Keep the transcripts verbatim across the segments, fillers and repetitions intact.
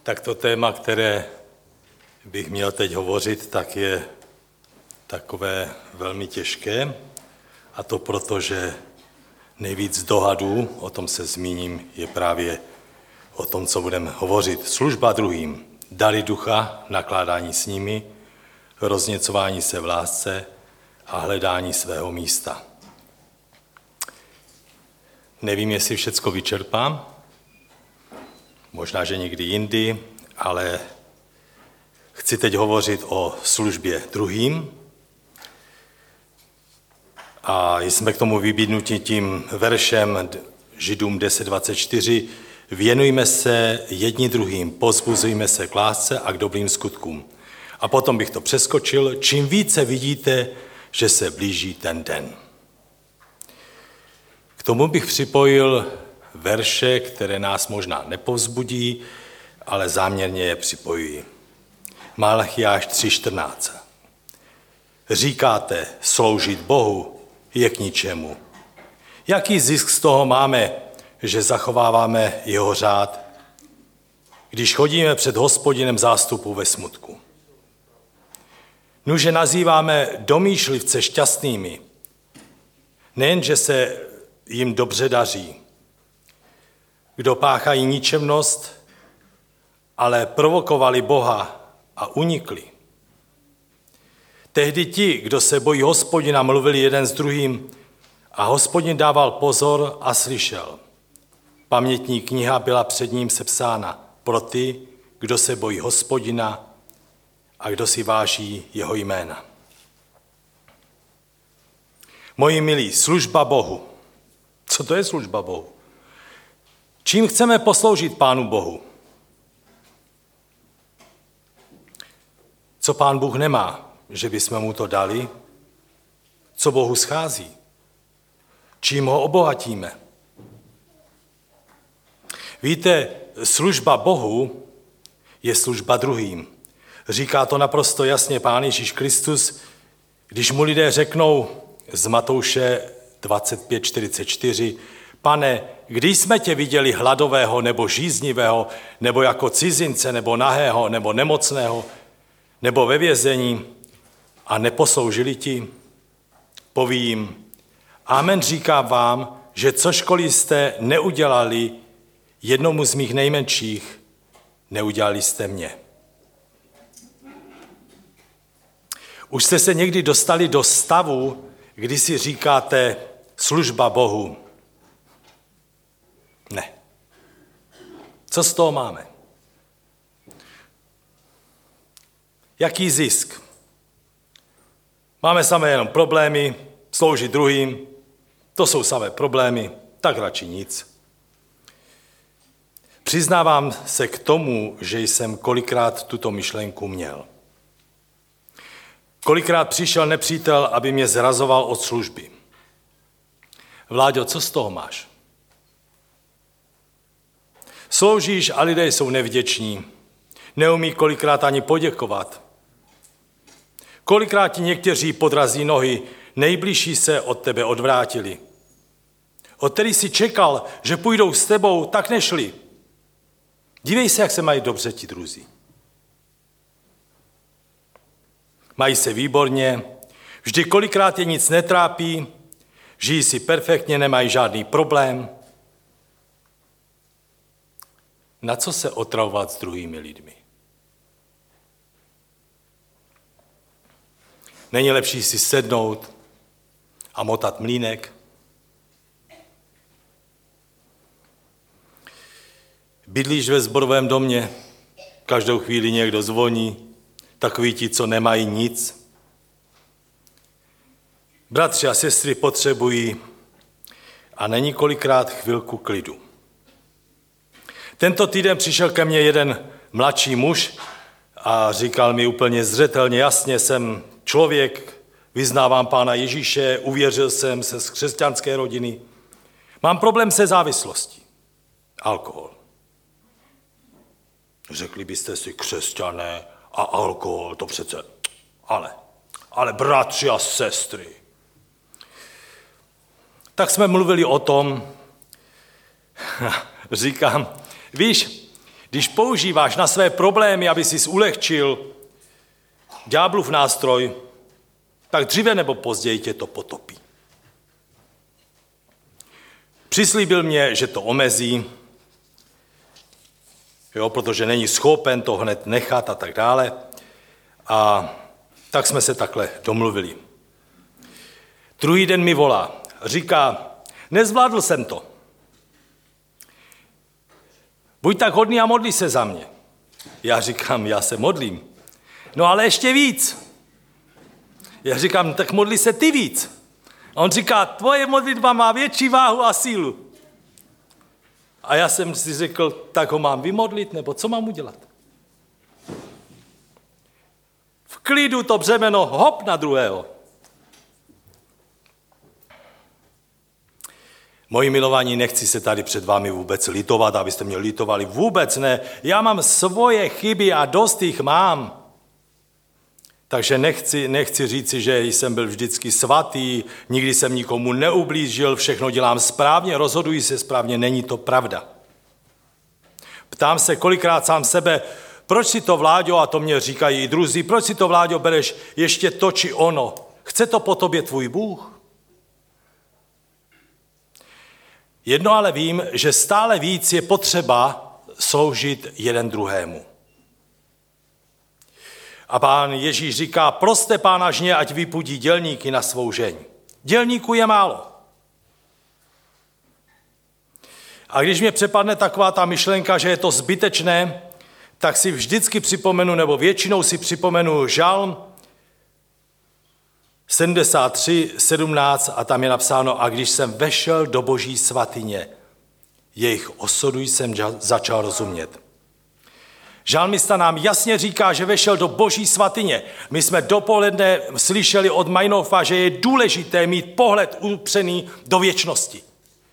Tak to téma, které bych měl teď hovořit, tak je takové velmi těžké, a to proto, že nejvíc dohadů, o tom se zmíním, je právě o tom, co budeme hovořit. Služba druhým, dary ducha, nakládání s nimi, rozněcování se v lásce a hledání svého místa. Nevím, jestli všecko vyčerpám, možná, že někdy jindy, ale chci teď hovořit o službě druhým. A jsme k tomu vybídnuti tím veršem Židům deset dvacet čtyři. Věnujme se jedni druhým, povzbuzujme se k lásce a k dobrým skutkům. A potom bych to přeskočil. Čím více vidíte, že se blíží ten den. K tomu bych připojil verše, které nás možná nepovzbudí, ale záměrně je připojuji. Malachiáš tři čtrnáct. Říkáte, sloužit Bohu je k ničemu. Jaký zisk z toho máme, že zachováváme jeho řád, když chodíme před Hospodinem zástupu ve smutku? Nuže nazýváme domýšlivce šťastnými, nejen, že se jim dobře daří, kdo páchají ničemnost, ale provokovali Boha a unikli. Tehdy ti, kdo se bojí Hospodina, mluvili jeden s druhým a Hospodin dával pozor a slyšel. Pamětní kniha byla před ním sepsána pro ty, kdo se bojí Hospodina a kdo si váží jeho jména. Moji milí, služba Bohu. Co to je služba Bohu? Čím chceme posloužit Pánu Bohu? Co Pán Bůh nemá, že bychom mu to dali? Co Bohu schází? Čím ho obohatíme? Víte, služba Bohu je služba druhým. Říká to naprosto jasně Pán Ježíš Kristus, když mu lidé řeknou z Matouše dvacet pět čtyřicet čtyři, Pane, kdy jsme tě viděli hladového nebo žíznivého, nebo jako cizince, nebo nahého, nebo nemocného, nebo ve vězení a neposloužili ti? Poví jim, amen říkám vám, že cožkoliv jste neudělali jednomu z mých nejmenších, neudělali jste mě. Už jste se někdy dostali do stavu, kdy si říkáte služba Bohu? Ne. Co z toho máme? Jaký zisk? Máme samé jenom problémy, sloužit druhým, to jsou samé problémy, tak radši nic. Přiznávám se k tomu, že jsem kolikrát tuto myšlenku měl. Kolikrát přišel nepřítel, aby mě zrazoval od služby. Vláďo, co z toho máš? Sloužíš a lidé jsou nevděční. Neumí kolikrát ani poděkovat. Kolikrát ti někteří podrazí nohy, nejbližší se od tebe odvrátili. Od kterých si čekal, že půjdou s tebou, tak nešli. Dívej se, jak se mají dobře ti druzí. Mají se výborně, vždy kolikrát je nic netrápí, žijí si perfektně, nemají žádný problém. Na co se otravovat s druhými lidmi? Není lepší si sednout a motat mlýnek? Bydlíš ve sborovém domě, každou chvíli někdo zvoní, takoví ti, co nemají nic. Bratři a sestry potřebují a není kolikrát chvilku klidu. Tento týden přišel ke mně jeden mladší muž a říkal mi úplně zřetelně, jasně, jsem člověk, vyznávám Pána Ježíše, uvěřil jsem se z křesťanské rodiny. Mám problém se závislostí. Alkohol. Řekli byste si křesťané a alkohol, to přece, ale, ale bratři a sestry. Tak jsme mluvili o tom, říkám, víš, Když používáš na své problémy, aby jsi ulehčil ďáblův nástroj, tak dříve nebo později tě to potopí. Přislíbil mě, že to omezí, jo, protože není schopen to hned nechat a tak dále. A tak jsme se takhle domluvili. Druhý den mi volá, říká, nezvládl jsem to. Buď tak hodný a modli se za mě. Já říkám, já se modlím. No ale ještě víc. Já říkám, tak modli se ty víc. A on říká, tvoje modlitba má větší váhu a sílu. A já jsem si řekl, tak ho mám vymodlit, nebo co mám udělat? V klidu to břemeno hop na druhého. Moji milovaní, nechci se tady před vámi vůbec litovat, abyste mě litovali. Vůbec ne. Já mám svoje chyby a dost jich mám. Takže nechci, nechci říci, že jsem byl vždycky svatý, nikdy jsem nikomu neublížil, všechno dělám správně, rozhoduji se správně, není to pravda. Ptám se kolikrát sám sebe, proč si to, Vláďo, a to mě říkají i druzí, proč si to, Vláďo, bereš ještě to či ono? Chce to po tobě tvůj Bůh? Jedno ale vím, že stále víc je potřeba sloužit jeden druhému. A pán Ježíš říká, proste pána žně, ať vypudí dělníky na svou žeň. Dělníků je málo. A když mě přepadne taková ta myšlenka, že je to zbytečné, tak si vždycky připomenu, nebo většinou si připomenu Žalm sedmdesát tři, sedmnáct a tam je napsáno, a když jsem vešel do boží svatyně, jejich osudu jsem začal rozumět. Žalmista nám jasně říká, že vešel do boží svatyně. My jsme dopoledne slyšeli od Meinhofa, že je důležité mít pohled upřený do věčnosti.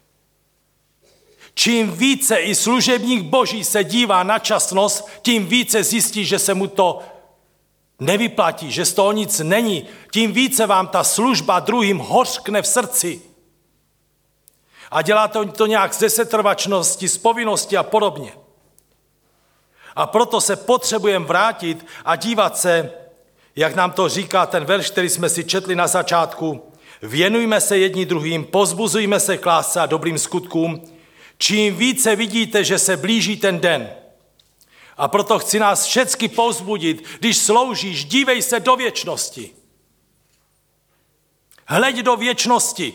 Čím více i služebník boží se dívá na časnost, tím více zjistí, že se mu to nevyplatí, že z toho nic není. Tím více vám ta služba druhým hořkne v srdci. A dělá to, to nějak z desetrvačnosti, z povinnosti a podobně. A proto se potřebujeme vrátit a dívat se, jak nám to říká ten verš, který jsme si četli na začátku. Věnujme se jedni druhým, pozbuzujme se k lásce a dobrým skutkům. Čím více vidíte, že se blíží ten den. A proto chci nás všecky povzbudit, když sloužíš, dívej se do věčnosti. Hleď do věčnosti.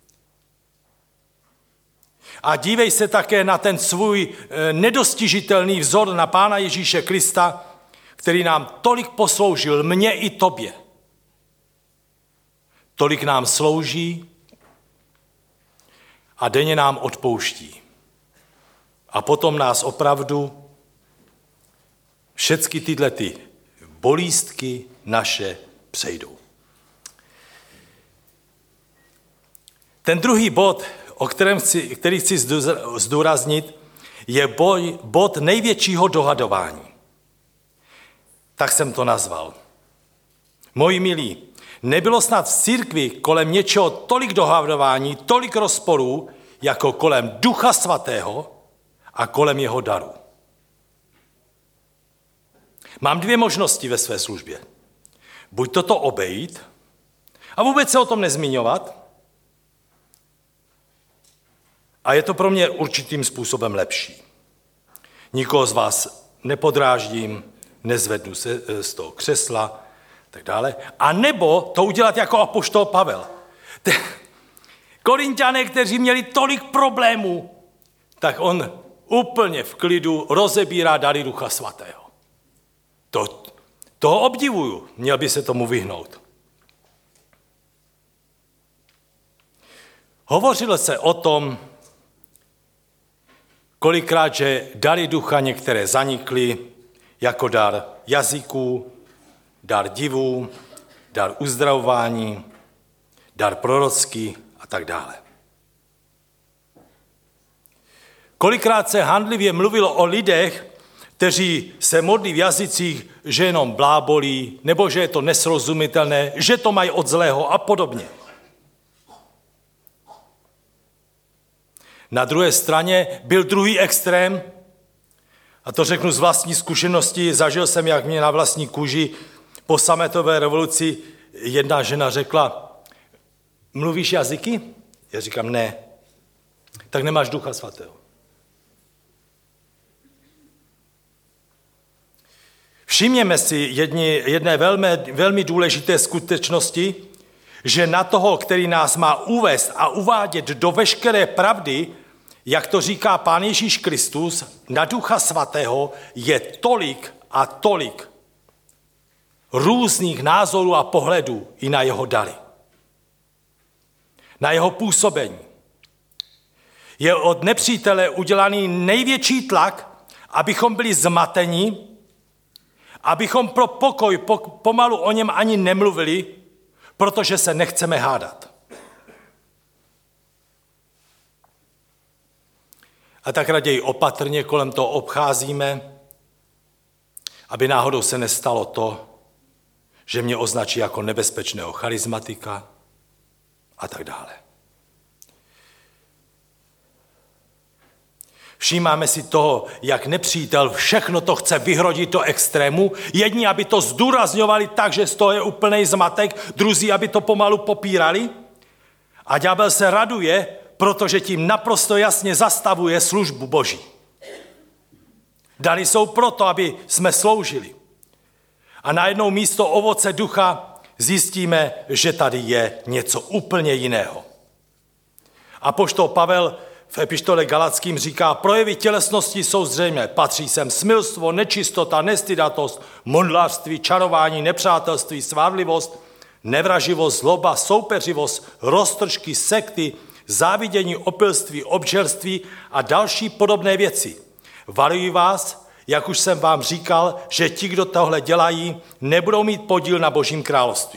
A dívej se také na ten svůj nedostižitelný vzor na Pána Ježíše Krista, který nám tolik posloužil, mně i tobě. Tolik nám slouží a denně nám odpouští. A potom nás opravdu všechny tyhle ty bolístky naše přejdou. Ten druhý bod, o kterém chci, který chci zdůraznit, je boj, bod největšího dohadování. Tak jsem to nazval. Moji milí, nebylo snad v církvi kolem něčeho tolik dohadování, tolik rozporů, jako kolem Ducha Svatého a kolem jeho daru. Mám dvě možnosti ve své službě. Buď toto obejít a vůbec se o tom nezmiňovat, a je to pro mě určitým způsobem lepší. Nikoho z vás nepodráždím, nezvednu se z toho křesla, tak dále. A nebo to udělat jako apoštol Pavel. Korinťané, kteří měli tolik problémů, tak on úplně v klidu rozebírá dary Ducha Svatého. To, toho obdivuju, měl by se tomu vyhnout. Hovořilo se o tom, kolikrát, že dary ducha některé zanikly, jako dar jazyků, dar divů, dar uzdravování, dar prorocký a tak dále. Kolikrát se handlivě mluvilo o lidech, kteří se modlí v jazycích, že jenom blábolí, nebo že je to nesrozumitelné, že to mají od zlého a podobně. Na druhé straně byl druhý extrém A to řeknu z vlastní zkušenosti, zažil jsem, jak mě na vlastní kůži po sametové revoluci jedna žena řekla, mluvíš jazyky? Já říkám, ne. Tak nemáš Ducha Svatého. Všimněme si jedni, jedné velmi, velmi důležité skutečnosti, že na toho, který nás má uvést a uvádět do veškeré pravdy, jak to říká Pán Ježíš Kristus, na Ducha Svatého je tolik a tolik různých názorů a pohledů i na jeho dary. Na jeho působení. Je od nepřítele udělaný největší tlak, abychom byli zmateni, abychom pro pokoj pomalu o něm ani nemluvili, protože se nechceme hádat. A tak raději opatrně kolem toho obcházíme, aby náhodou se nestalo to, že mě označí jako nebezpečného charismatika a tak dále. Všímáme si toho, jak nepřítel všechno to chce vyhrodit do extrému. Jedni, aby to zdůrazňovali tak, že z toho je úplný zmatek, druzí, aby to pomalu popírali. A ďábel se raduje, protože tím naprosto jasně zastavuje službu Boží. Dary jsou proto, aby jsme sloužili. A najednou místo ovoce ducha zjistíme, že tady je něco úplně jiného. Apoštol Pavel v epištole Galackým říká, projevy tělesnosti jsou zřejmé. Patří sem smilstvo, nečistota, nestydatost, modlářství, čarování, nepřátelství, svárlivost, nevraživost, zloba, soupeřivost, roztržky, sekty, závidění, opilství, obžerství a další podobné věci. Varuji vás, jak už jsem vám říkal, že ti, kdo tohle dělají, nebudou mít podíl na Božím království.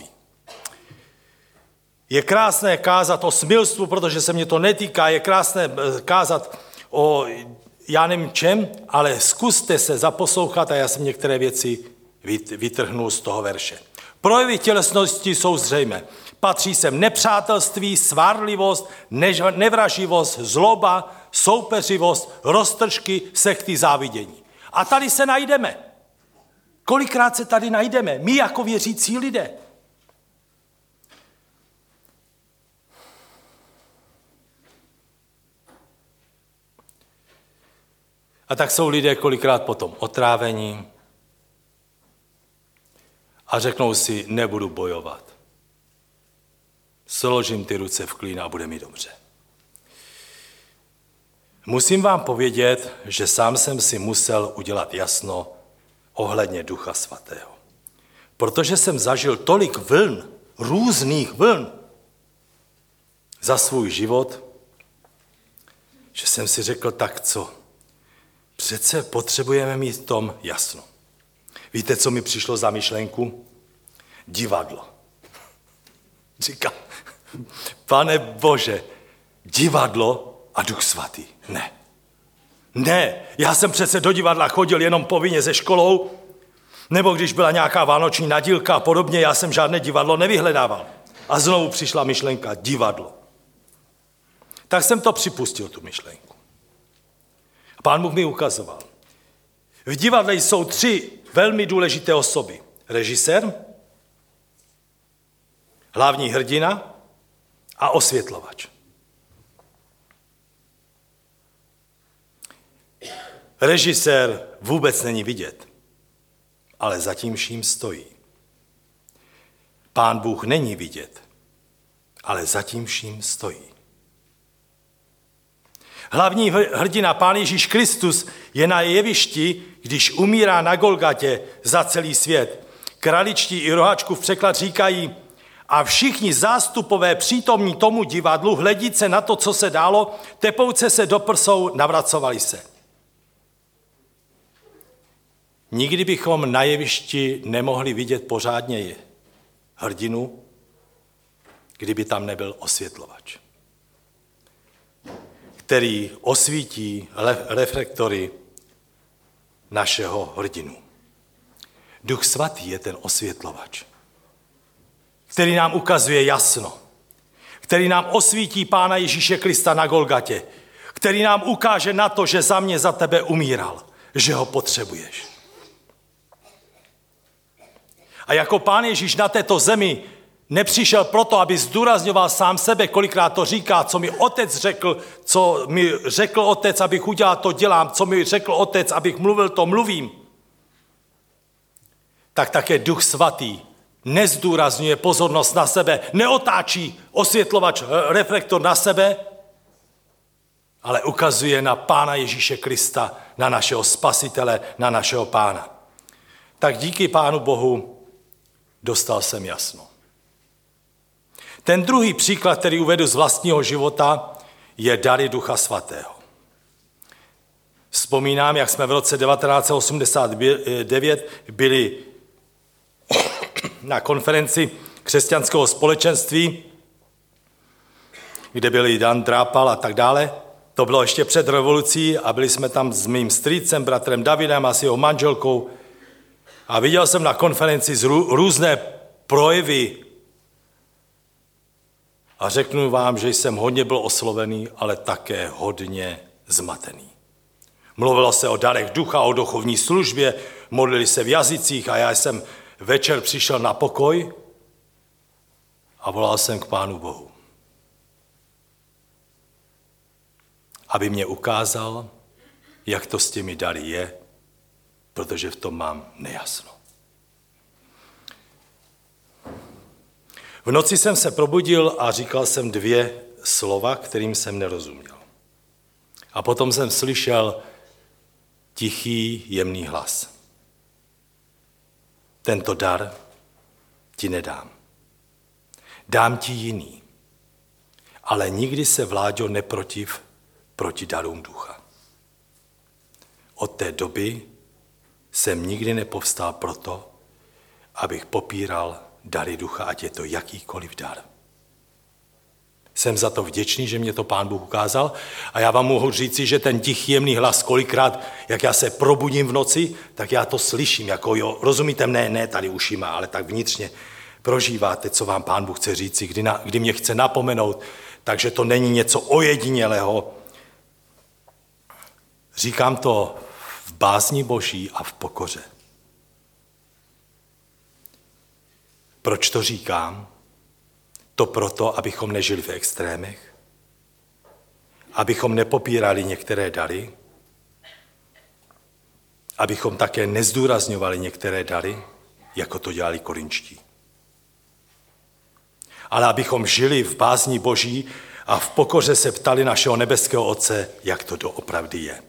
Je krásné kázat o smilstvu, protože se mě to netýká, je krásné kázat o já nevím čem, ale zkuste se zaposlouchat a já jsem některé věci vytrhnul z toho verše. Projevy tělesnosti jsou zřejmé. Patří sem nepřátelství, svárlivost, nevraživost, zloba, soupeřivost, roztržky, sekty, závidění. A tady se najdeme. Kolikrát se tady najdeme? My jako věřící lidé. A tak jsou lidé kolikrát potom otrávení a řeknou si, nebudu bojovat. Složím ty ruce v klín a bude mi dobře. Musím vám povědět, že sám jsem si musel udělat jasno ohledně Ducha Svatého. Protože jsem zažil tolik vln, různých vln za svůj život, že jsem si řekl, tak co? Přece potřebujeme mít v tom jasno. Víte, co mi přišlo za myšlenku? Divadlo. Říkám, Pane Bože, divadlo a Duch Svatý. Ne. Ne, já jsem přece do divadla chodil jenom povinně se školou, nebo když byla nějaká vánoční nadílka a podobně, já jsem žádné divadlo nevyhledával. A znovu přišla myšlenka, divadlo. Tak jsem to připustil, tu myšlenku. A Pán Bůh mi ukazoval. V divadle jsou tři velmi důležité osoby. Režisér, hlavní hrdina a osvětlovač. Režisér vůbec není vidět, ale za tím vším stojí. Pán Bůh není vidět, ale za tím vším stojí. Hlavní hrdina, Pán Ježíš Kristus, je na jevišti, když umírá na Golgatě za celý svět. Kraličtí i rohačku v překlad říkají, a všichni zástupové přítomní tomu divadlu, hledíce se na to, co se dálo, tepouce se do prsou, navracovali se. Nikdy bychom na jevišti nemohli vidět pořádně hrdinu, kdyby tam nebyl osvětlovač, který osvítí reflektory našeho hrdinu. Duch Svatý je ten osvětlovač, který nám ukazuje jasno, který nám osvítí Pána Ježíše Krista na Golgatě, který nám ukáže na to, že za mě, za tebe umíral, že ho potřebuješ. A jako Pán Ježíš na této zemi nepřišel proto, aby zdůrazňoval sám sebe, kolikrát to říká, co mi otec řekl, co mi řekl otec, abych udělal, to dělám, co mi řekl otec, abych mluvil, to mluvím. Tak také Duch Svatý nezdůrazňuje pozornost na sebe, neotáčí osvětlovač, reflektor na sebe, ale ukazuje na Pána Ježíše Krista, na našeho Spasitele, na našeho Pána. Tak díky Pánu Bohu dostal jsem jasno. Ten druhý příklad, který uvedu z vlastního života, je dary Ducha Svatého. Vzpomínám, jak jsme v roce devatenáct osmdesát devět byli na konferenci křesťanského společenství, kde byli Dan Drápal a tak dále. To bylo ještě před revolucí a byli jsme tam s mým strýcem, bratrem Davidem a s jeho manželkou. A viděl jsem na konferenci různé projevy a řeknu vám, že jsem hodně byl oslovený, ale také hodně zmatený. Mluvilo se o darech ducha, o duchovní službě, modlili se v jazycích a já jsem večer přišel na pokoj a volal jsem k Pánu Bohu, aby mě ukázal, jak to s těmi dary je, protože v tom mám nejasno. V noci jsem se probudil a říkal jsem dvě slova, kterým jsem nerozuměl. A potom jsem slyšel tichý, jemný hlas. Tento dar ti nedám. Dám ti jiný. Ale nikdy se, Vláďo, neprotiv proti darům ducha. Od té doby jsem nikdy nepovstal proto, abych popíral dary ducha, ať je to jakýkoliv dar. Jsem za to vděčný, že mě to Pán Bůh ukázal a já vám mohu říci, že ten tichý jemný hlas kolikrát, jak já se probudím v noci, tak já to slyším, jako jo, rozumíte, ne, ne tady ušima, ale tak vnitřně prožíváte, co vám Pán Bůh chce říci, kdy, na, kdy mě chce napomenout, takže to není něco ojedinělého. Říkám to v bázni Boží a v pokoře. Proč to říkám? To proto, abychom nežili v extrémech, abychom nepopírali některé dary, abychom také nezdůrazňovali některé dary, jako to dělali korinčtí. Ale abychom žili v bázni Boží a v pokoře se ptali našeho nebeského Otce, jak to doopravdy je.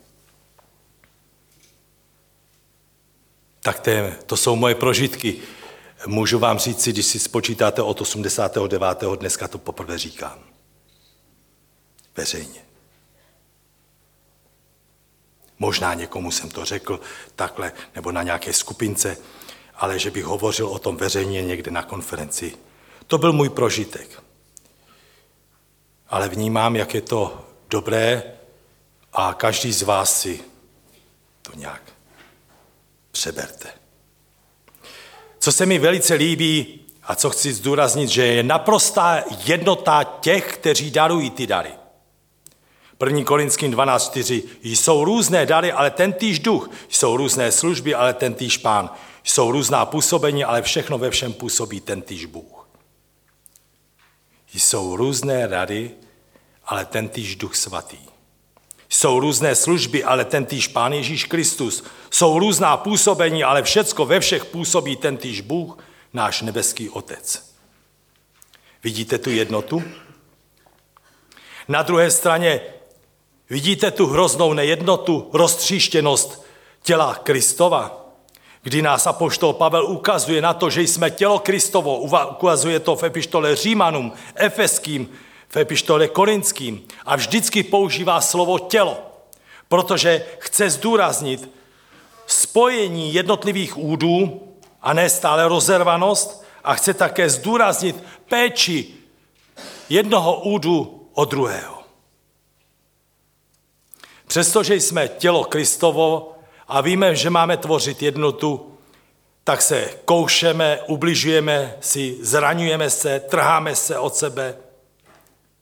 Tak to, je, to jsou moje prožitky. Můžu vám říct si, když si spočítáte od osmdesátého devátého dneska to poprvé říkám. Veřejně. Možná někomu jsem to řekl takhle, nebo na nějaké skupince, ale že bych hovořil o tom veřejně někde na konferenci. To byl můj prožitek. Ale vnímám, jak je to dobré a každý z vás si to nějak přeberte. Co se mi velice líbí a co chci zdůraznit, že je naprostá jednota těch, kteří darují ty dary. první Korinským dvanáct čtyři. Jsou různé dary, ale tentýž duch. Jsou různé služby, ale tentýž Pán. Jsou různá působení, ale všechno ve všem působí tentýž Bůh. Jsou různé rady, ale tentýž Duch Svatý. Jsou různé služby, ale tentýž Pán Ježíš Kristus. Jsou různá působení, ale všecko ve všech působí tentýž Bůh, náš nebeský Otec. Vidíte tu jednotu? Na druhé straně vidíte tu hroznou nejednotu, roztříštěnost těla Kristova, kdy nás apoštol Pavel ukazuje na to, že jsme tělo Kristovo, ukazuje to v epištole Římanům, Efeským, v epištole Korinským a vždycky používá slovo tělo, protože chce zdůraznit spojení jednotlivých údů a ne stále rozervanost a chce také zdůraznit péči jednoho údu od druhého. Přestože jsme tělo Kristovo a víme, že máme tvořit jednotu, tak se koušeme, ubližujeme si, zraňujeme se, trháme se od sebe.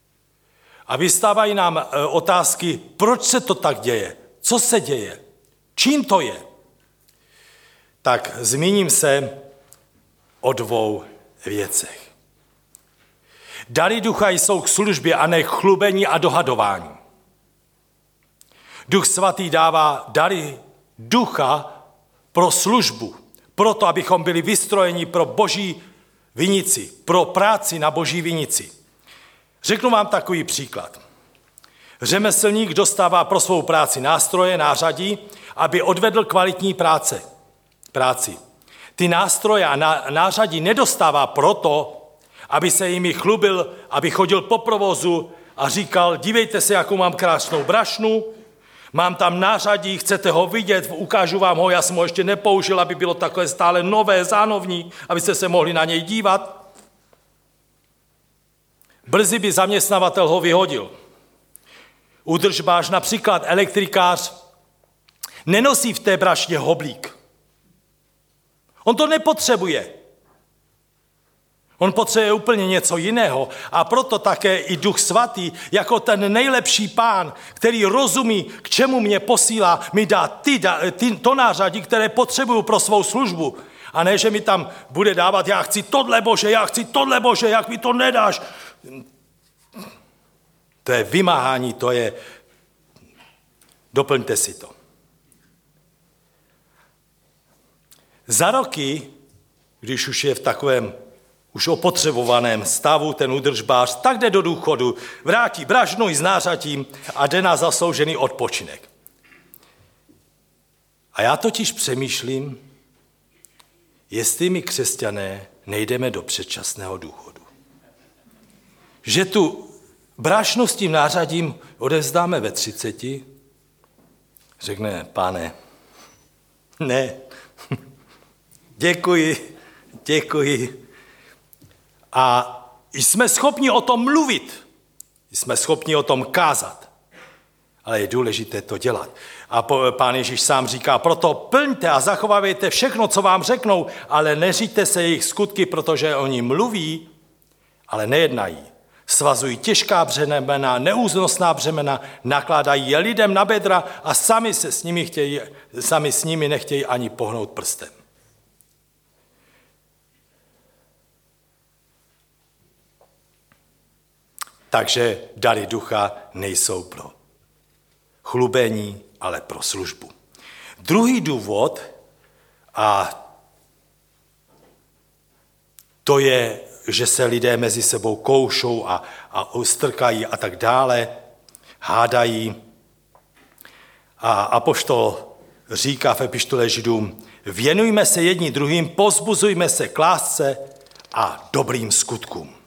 A vystávají nám otázky, proč se to tak děje, co se děje. Čím to je? Tak zmíním se o dvou věcech. Dary ducha jsou k službě a ne k chlubení a dohadování. Duch svatý dává dary ducha pro službu, proto, abychom byli vystrojeni pro boží vinici, pro práci na boží vinici. Řeknu vám takový příklad. Řemeslník dostává pro svou práci nástroje, nářadí, aby odvedl kvalitní práce, práci. Ty nástroje a nářadí nedostává proto, aby se jimi chlubil, aby chodil po provozu a říkal, dívejte se, jakou mám krásnou brašnu, mám tam nářadí, chcete ho vidět, ukážu vám ho, já jsem ho ještě nepoužil, aby bylo takové stále nové, zánovní, abyste se mohli na něj dívat. Brzy by zaměstnavatel ho vyhodil. Údržbář, například elektrikář, nenosí v té brašně hoblík. On to nepotřebuje. On potřebuje úplně něco jiného a proto také i Duch Svatý, jako ten nejlepší pán, který rozumí, k čemu mě posílá, mi dá ty, ty, to nářadí, které potřebuju pro svou službu. A ne, že mi tam bude dávat, já chci tohle Bože, já chci tohle Bože, jak mi to nedáš. To je vymáhání, to je, doplňte si to. Za roky, když už je v takovém už opotřebovaném stavu ten údržbář, tak jde do důchodu, vrátí brašnu i s nářadím a jde na zasloužený odpočinek. A já totiž přemýšlím, jestli my křesťané nejdeme do předčasného důchodu. Že tu brašnu s tím nářadím odevzdáme ve třiceti, řekne, pane, ne, děkuji, děkuji. A jsme schopni o tom mluvit, jsme schopni o tom kázat, ale je důležité to dělat. A Pán Ježíš sám říká, proto plňte a zachovávejte všechno, co vám řeknou, ale neříďte se jejich skutky, protože oni mluví, ale nejednají. Svazují těžká břemena, neúznosná břemena, nakládají je lidem na bedra a sami, se s nimi chtějí, sami s nimi nechtějí ani pohnout prstem. Takže dary ducha nejsou pro chlubení, ale pro službu. Druhý důvod, a to je, že se lidé mezi sebou koušou a, a strkají a tak dále, hádají. A apoštol říká v epištole Židům, věnujme se jedni druhým, pozbuzujme se k lásce a dobrým skutkům.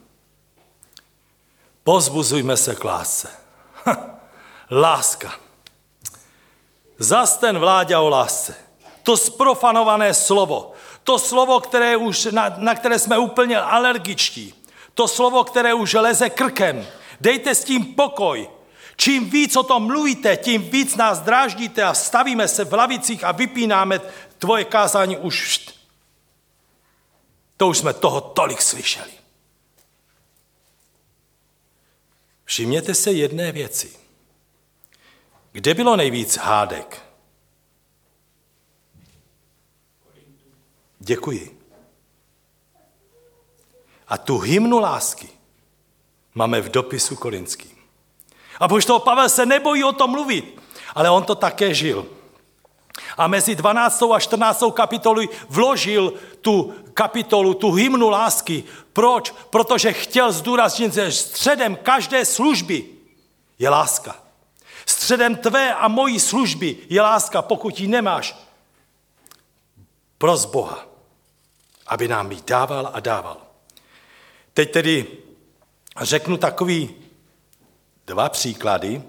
Pozbuzujme se k lásce. Láska. Zas ten Vláďa o lásce. To zprofanované slovo. To slovo, které už, na, na které jsme úplně alergičtí. To slovo, které už leze krkem. Dejte s tím pokoj. Čím víc o tom mluvíte, tím víc nás dráždíte a stavíme se v lavicích a vypínáme tvoje kázání už. To už jsme toho tolik slyšeli. Všimněte se jedné věci. Kde bylo nejvíc hádek? Děkuji. A tu hymnu lásky máme v dopisu korinským. Apoštol Pavel se nebojí o tom mluvit, ale on to také žil. A mezi dvanáctou a čtrnáctou kapitolu vložil tu kapitolu, tu hymnu lásky. Proč? Protože chtěl zdůraznit, že středem každé služby je láska. Středem tvé a mojí služby je láska, pokud ji nemáš. Pros Boha, aby nám ji dával a dával. Teď tedy řeknu takový dva příklady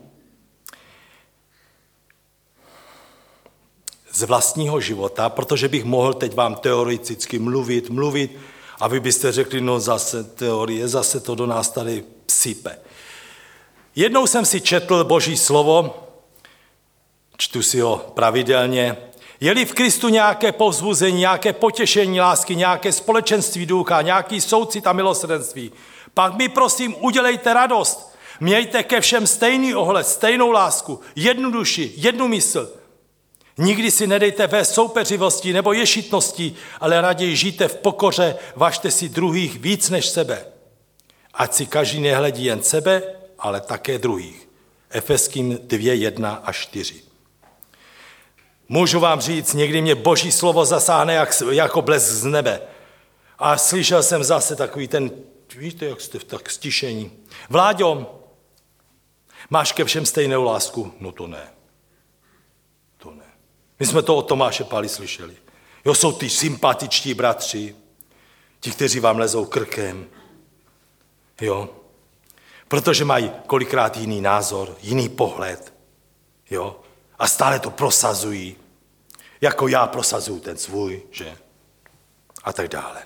z vlastního života, protože bych mohl teď vám teoreticky mluvit, mluvit a vy byste řekli, no zase teorie, zase to do nás tady sype. Jednou jsem si četl Boží slovo, čtu si ho pravidelně, je-li v Kristu nějaké povzbuzení, nějaké potěšení lásky, nějaké společenství ducha, nějaký soucit a milosrdenství, pak mi prosím udělejte radost, mějte ke všem stejný ohled, stejnou lásku, jednu duši, jednu mysl. Nikdy si nedejte ve soupeřivosti nebo ješitnosti, ale raději žijte v pokoře, važte si druhých víc než sebe. Ať si každý nehledí jen sebe, ale také druhých. Efeským dvě, jedna a čtyři. Můžu vám říct, někdy mě Boží slovo zasáhne jak, jako blesk z nebe. A slyšel jsem zase takový ten, víte, jak jste tak stišení. Vláďo, máš ke všem stejnou lásku? No to ne. To ne. My jsme to od Tomáše Pály slyšeli. Jo, jsou ty sympatičtí bratři, ti, kteří vám lezou krkem. Jo, protože mají kolikrát jiný názor, jiný pohled. Jo, a stále to prosazují, jako já prosazuju ten svůj, že? A tak dále.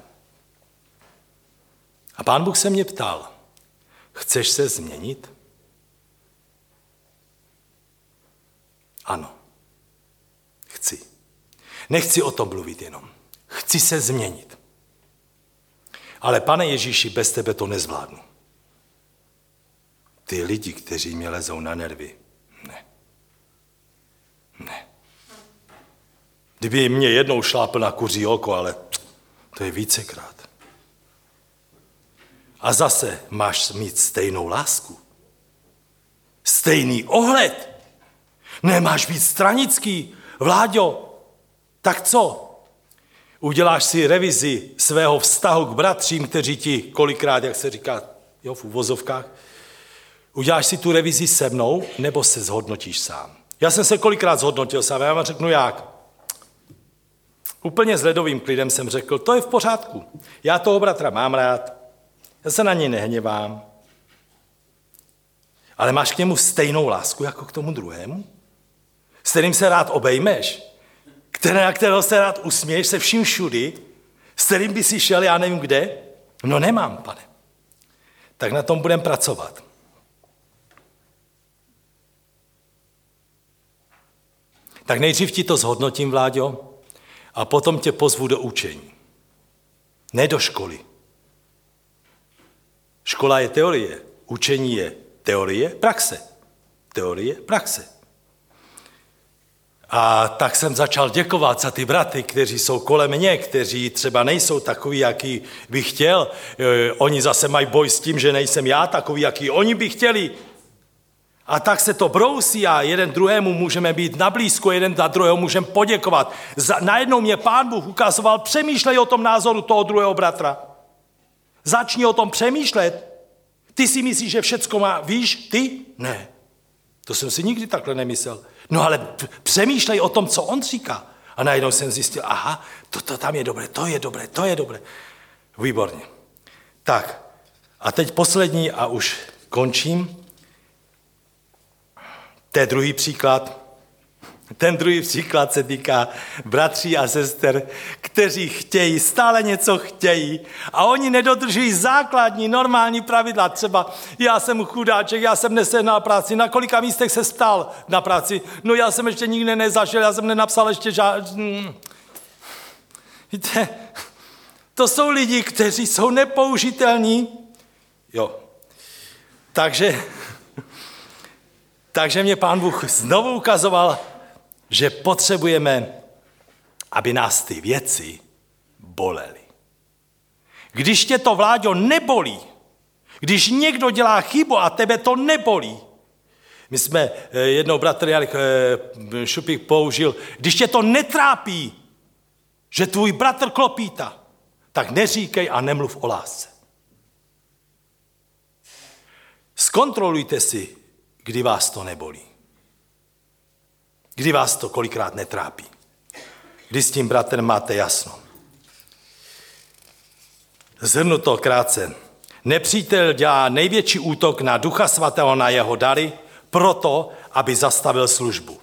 A Pán Bůh se mě ptal, chceš se změnit? Ano, chci. Nechci o tom mluvit jenom. Chci se změnit. Ale Pane Ježíši, bez tebe to nezvládnu. Ty lidi, kteří mě lezou na nervy, ne. Ne. Kdyby mě jednou šlápl na kuří oko, ale to je vícekrát. A zase máš mít stejnou lásku. Stejný ohled. Nemáš být stranický. Vláďo, tak co? Uděláš si revizi svého vztahu k bratřím, kteří ti kolikrát, jak se říká, jo, v uvozovkách, uděláš si tu revizi se mnou, nebo se zhodnotíš sám? Já jsem se kolikrát zhodnotil sám, já vám řeknu jak. Úplně s ledovým klidem jsem řekl, to je v pořádku. Já toho bratra mám rád, já se na něj nehněvám. Ale máš k němu stejnou lásku jako k tomu druhému? S kterým se rád obejmeš? Které, na kterého se rád usměješ se vším všudy? S kterým by si šel, já nevím kde? No nemám, Pane. Tak na tom budeme pracovat. Tak nejdřív ti to zhodnotím, Vláďo, a potom tě pozvu do učení. Ne do školy. Škola je teorie, učení je teorie, praxe. Teorie, praxe. A tak jsem začal děkovat za ty bratry, kteří jsou kolem mě, kteří třeba nejsou takový, jaký bych chtěl. E, oni zase mají boj s tím, že nejsem já takový, jaký oni by chtěli. A tak se to brousí a jeden druhému můžeme být na blízku, jeden na druhého můžeme poděkovat. Za, najednou mě Pán Bůh ukazoval, přemýšlej o tom názoru toho druhého bratra. Začni o tom přemýšlet. Ty si myslíš, že všecko má, víš, ty? Ne. To jsem si nikdy takhle nemyslel. No ale přemýšlej o tom, co on říká. A najednou jsem zjistil, aha, to, to tam je dobré, to je dobré, to je dobré. Výborně. Tak, a teď poslední a už končím. To je druhý příklad. Ten druhý příklad se týká bratří a sester, kteří chtějí, stále něco chtějí a oni nedodržují základní, normální pravidla. Třeba já jsem chudáček, já jsem nesehnal práci, na kolika místech se ptal na práci? No já jsem ještě nikdy nezažil, já jsem nenapsal ještě žádný. Víte, to jsou lidi, kteří jsou nepoužitelní. Jo, takže, takže mě Pán Bůh znovu ukazoval, že potřebujeme, aby nás ty věci bolely. Když tě to, Vláďo, nebolí, když někdo dělá chybu a tebe to nebolí, my jsme jednou bratr Jarek Šupík použil, když tě to netrápí, že tvůj bratr klopítá, tak neříkej a nemluv o lásce. Zkontrolujte si, kdy vás to nebolí. Kdy vás to kolikrát netrápí. Kdy s tím bratrem máte jasno. Zhrnu to krátce. Nepřítel dělá největší útok na Ducha Svatého, na jeho dary, proto, aby zastavil službu.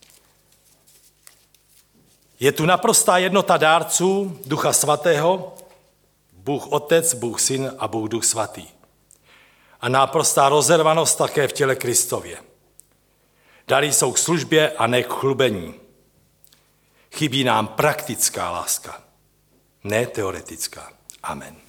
Je tu naprostá jednota dárců Ducha Svatého, Bůh Otec, Bůh Syn a Bůh Duch Svatý. A naprostá rozervanost také v těle Kristově. Dary jsou k službě a ne k chlubení. Chybí nám praktická láska, ne teoretická. Amen.